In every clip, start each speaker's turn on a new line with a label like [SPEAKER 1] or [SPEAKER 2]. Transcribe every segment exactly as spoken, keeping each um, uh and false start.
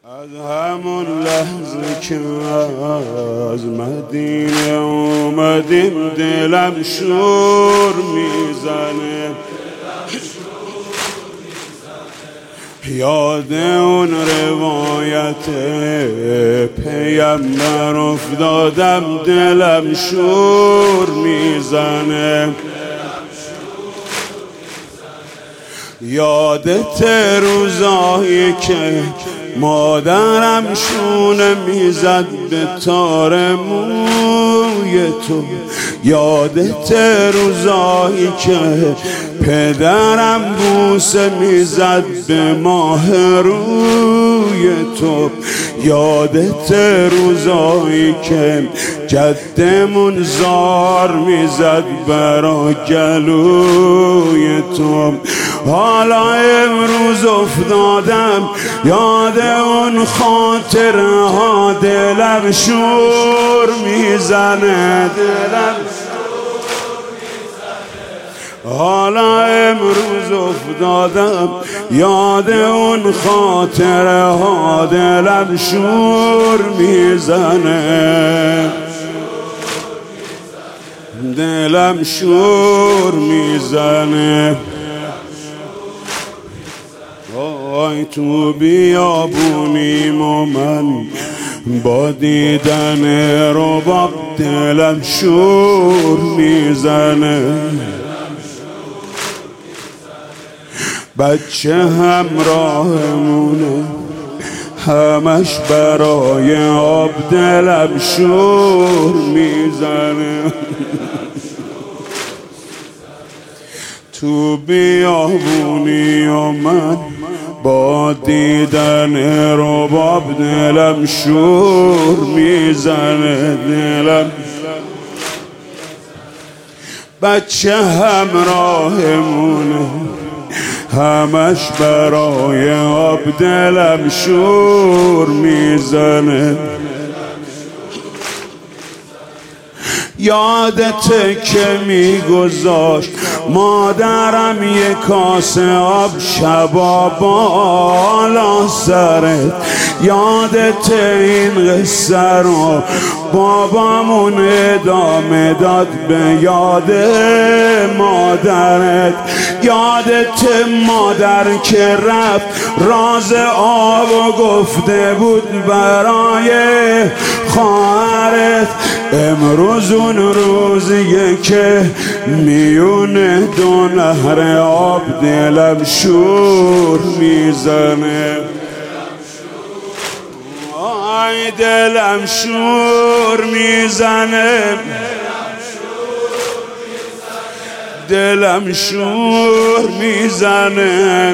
[SPEAKER 1] از همون لحظه که از مدینه اومدیم دلم شور میزنه، یاد اون روایت پیامبر افتادم دلم شور میزنه. یادت روزایی که مادرم شونه میزد به تار موی تو، یادت روزایی که پدرم بوسه میزد به ماه روی تو، یادت روزایی که جدمون زار میزد برا گلوی تو. حالا امروز افتادم یاد اون خاطره ها، دلم شور میزنه، دلم حالا امروز افتادم یاد اون خاطره ها، دلم شور میزنه، دلم شور میزنه. وای تو بیابونیم و من با دیدن رباب دلم شور میزنه. بچه همراهمونه همش برای آب دلم شور میزنه. تو بیابونی و من با دیدن رباب دلم شور میزنه، دلم بچه همراهمونه همش برای آب دلم شور میزنه. یادته که میگذاشت مادرم یک کاسه آب شبا بالا سرت، یادته این قصه رو بابامون ادامه داد به یاد مادرت، یادته مادر که رفت راز آب گفته بود برای خواهرت. امروز اون روزیه که میونه دو نهر آب دلم شور میزنه، آی دلم شور میزنه، دلم شور میزنه،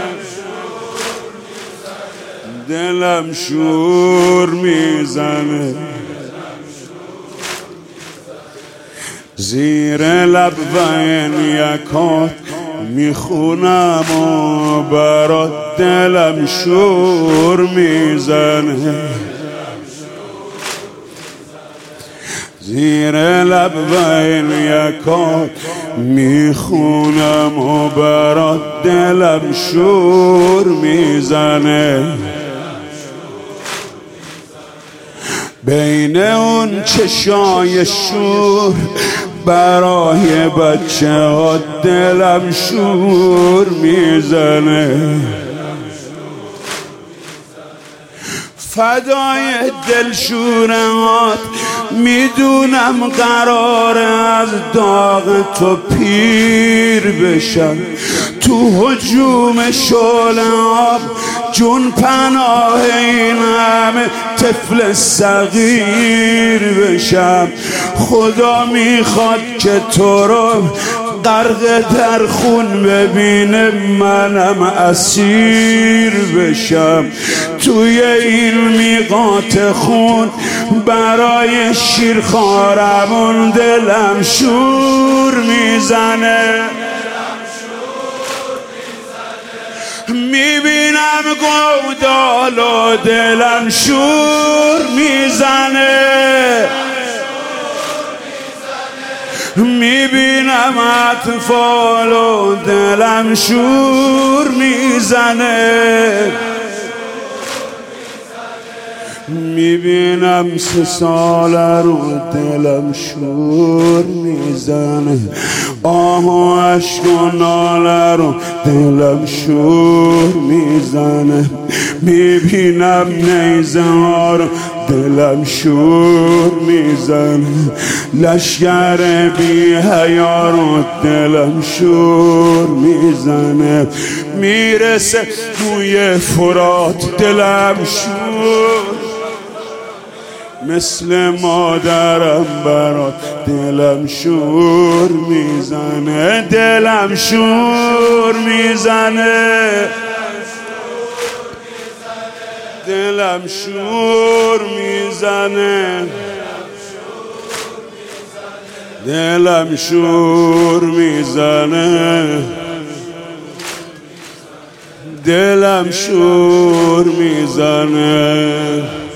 [SPEAKER 1] دلم شور میزنه. زیر لب و این یکات میخونم و برات دلم شور میزنه، زیر لب و این یکات میخونم و برات دلم شور میزنه. بین اون چشای شور برای بچه ها دلم شور میزنه، فدای دلشورهات میدونم قراره از داغ تو پیر بشم، تو هجوم شعله آب جون پناه این همه طفل صغیر بشم. خدا میخواد که تو رو غرق در خون ببینه منم اسیر بشم، توی این میقات خون برای شیرخوارمون دلم شور میزنه. میبینم گودال و دلم شور میزنه، میبینم اطفال و دلم شور میزنه. میبینم سه ساله رو دلم شور میزنه، آه و عشق و ناله رو دلم شور میزنه. میبینم نیزه ها رو دلم شور میزنه، لشگر بی حیا رو دلم شور میزنه. میرسه موی فرات دلم شور، مثل مادرم برات دلم شور میزنه، دلم شور میزنه، دلم شور میزنه، دلم شور میزنه، دلم شور میزنه.